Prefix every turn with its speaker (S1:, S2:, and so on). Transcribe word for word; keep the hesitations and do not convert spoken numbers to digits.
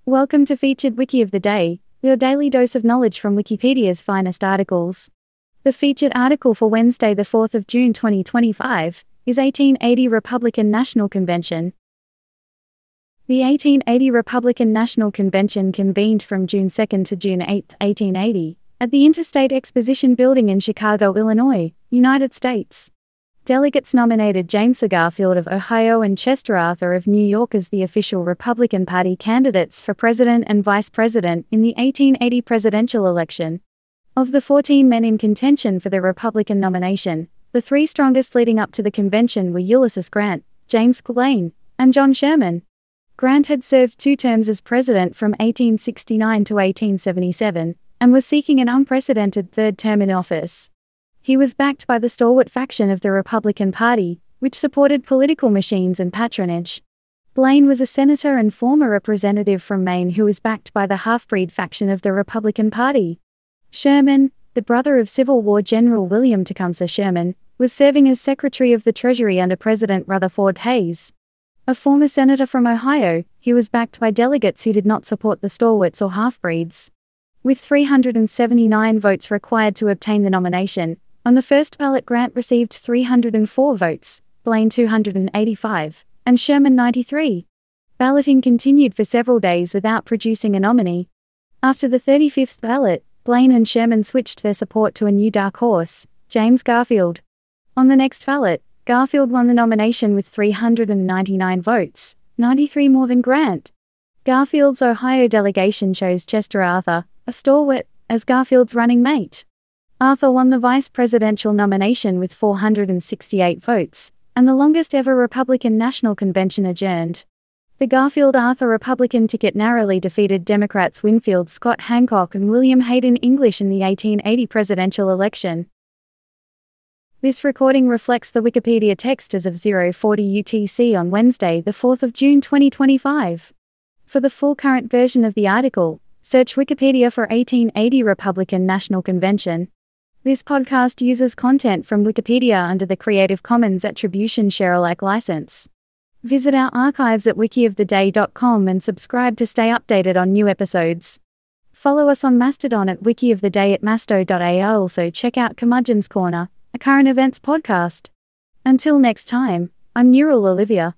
S1: Welcome to Featured Wiki of the Day, your daily dose of knowledge from Wikipedia's finest articles. The featured article for Wednesday, the fourth of June twenty twenty-five, is eighteen eighty Republican National Convention. The eighteen eighty Republican National Convention convened from June second to June eighth, eighteen eighty, at the Interstate Exposition Building in Chicago, Illinois, United States. Delegates nominated James Garfield of Ohio and Chester Arthur of New York as the official Republican Party candidates for president and vice president in the eighteen eighty presidential election. Of the fourteen men in contention for the Republican nomination, the three strongest leading up to the convention were Ulysses Grant, James Blaine, and John Sherman. Grant had served two terms as president from eighteen sixty-nine to eighteen seventy-seven, and was seeking an unprecedented third term in office. He was backed by the stalwart faction of the Republican Party, which supported political machines and patronage. Blaine was a senator and former representative from Maine who was backed by the half-breed faction of the Republican Party. Sherman, the brother of Civil War General William Tecumseh Sherman, was serving as Secretary of the Treasury under President Rutherford Hayes. A former senator from Ohio, he was backed by delegates who did not support the stalwarts or half-breeds. With three hundred seventy-nine votes required to obtain the nomination, on the first ballot Grant received three hundred four votes, Blaine two hundred eighty-five, and Sherman ninety-three. Balloting continued for several days without producing a nominee. After the thirty-fifth ballot, Blaine and Sherman switched their support to a new dark horse, James Garfield. On the next ballot, Garfield won the nomination with three hundred ninety-nine votes, ninety-three more than Grant. Garfield's Ohio delegation chose Chester Arthur, a stalwart, as Garfield's running mate. Arthur won the vice presidential nomination with four hundred sixty-eight votes, and the longest ever Republican National Convention adjourned. The Garfield-Arthur Republican ticket narrowly defeated Democrats Winfield Scott Hancock and William Hayden English in the eighteen eighty presidential election. This recording reflects the Wikipedia text as of zero forty U T C on Wednesday, the fourth of June twenty twenty-five. For the full current version of the article, search Wikipedia for eighteen eighty Republican National Convention. This podcast uses content from Wikipedia under the Creative Commons Attribution Share Alike license. Visit our archives at wiki of the day dot com and subscribe to stay updated on new episodes. Follow us on Mastodon at wikioftheday at masto dot a i. Also check out Curmudgeon's Corner, a current events podcast. Until next time, I'm Neural Olivia.